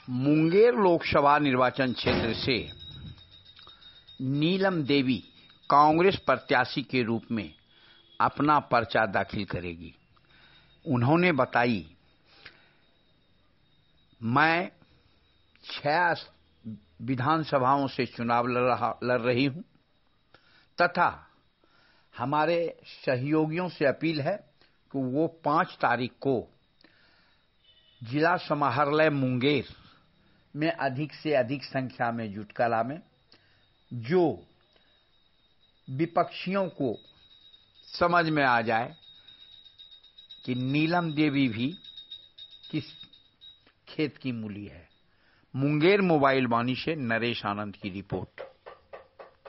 मुंगेर लोकसभा निर्वाचन क्षेत्र से नीलम देवी कांग्रेस प्रत्याशी के रूप में अपना पर्चा दाखिल करेगी। उन्होंने बताई, मैं 6 विधानसभाओं से चुनाव लड़ रही हूं तथा हमारे सहयोगियों से अपील है कि वो 5 तारीख को जिला समाहरणालय मुंगेर में अधिक से अधिक संख्या में जुटका लावें, जो विपक्षियों को समझ में आ जाए कि नीलम देवी भी किस खेत की मूली है। मुंगेर मोबाइल वाणी से नरेश आनंद की रिपोर्ट।